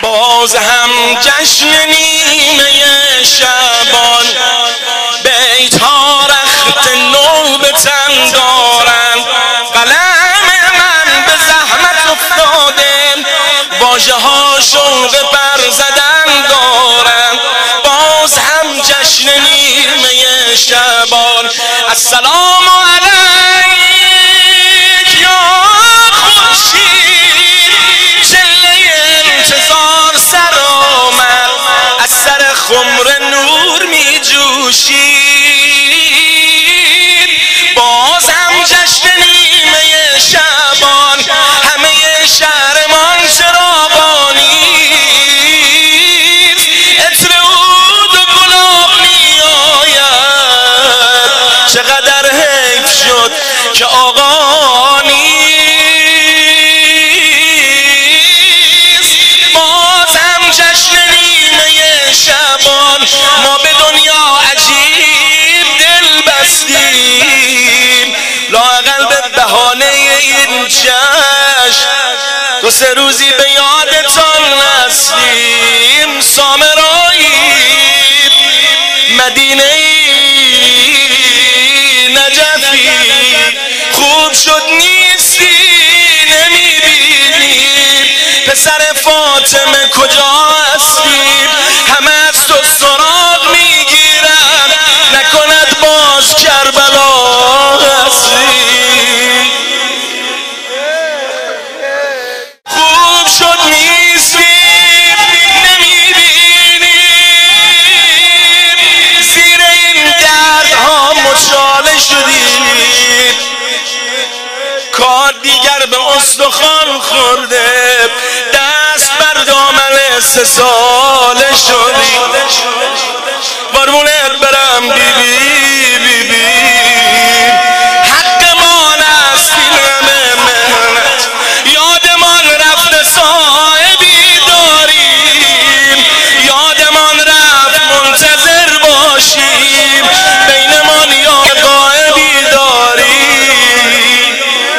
باز هم جشن نیمه شعبان، بیت‌ها رخت نو به تن دارند، قلم من به زحمت افتاده، واژه ها شوق بر زدن دارند، باز هم جشن نیمه شعبان. السلام علیک یا خورشید، چله انتظار سر آمد، از سر خمر نور می جوشید، باز هم جشن نیمه شعبان، همه شهرمان چراغانیست، عطر عود و گلاب می آید، چقدر حیف شد که آقا نیست، باز هم جشن نیمه شعبان، ما به دنیا عجیب دل بستیم، لااقل به بهانه این جشن دو سه روزی به یادتان هستیم. سامرایی مدینه نجفی، خوب شد نیستی نمیبینی، پسر فاطمه کجا هستی، همه از تو سراغ میگیرن، نکند باز کربلا هستی، خوب شد نیستی نمیبینی، زیر این دردها مچاله شدی، کار دیگر به استخوان خورده، دست بر دامن 3 ساله شدی، قربونت برم بیبی بیبی، حقمان است این همه مهنت، یادمان رفت صاحبی داریم، یادمان رفت منتظر باشیم، بینمان یاد غایبی داریم،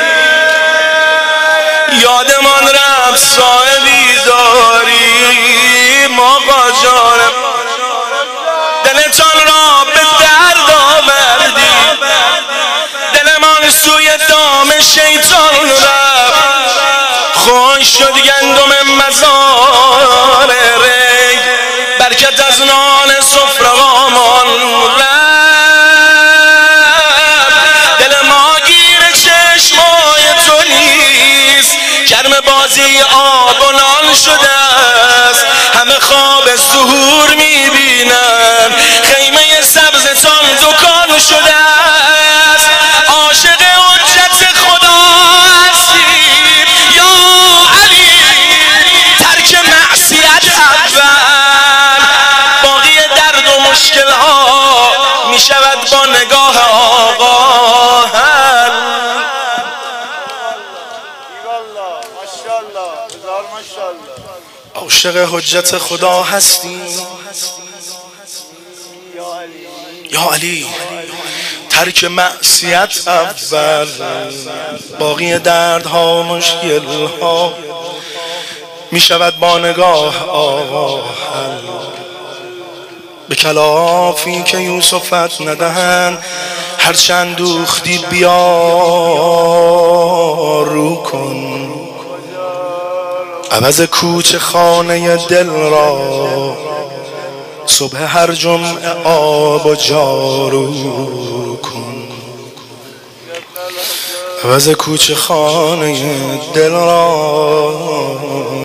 یادمان رفت صاحبی داریم. آقا جانم دلتان را به درد آوردی، دلمان سوی دام شیطان رفت، خوش شد گندم مزار ری، برکت از نان سفره‌هامان رفت، دل ما گیر چشمای تو نیست، گرم بازی آب و نان شده است، همه خواب ظهور میبینن، خیمه سبزتان دکان شده است، عاشق حجت خدا هستیم یا علی، ترک معصیت اول، باقی درد و مشکل ها میشود با نگاه آقا حل. عاشق حجت خدا هستی یا علی، ترک معصیت اول، باقی دردها مشکل ها میشود با نگاه آقا حل. به کلافی که یوسفت ندهند، هرچند دوختی بیا رو کن، عوض کوچه خانه دل را صبح هر جمعه آب و جارو کن، عوض کوچه خانه دل را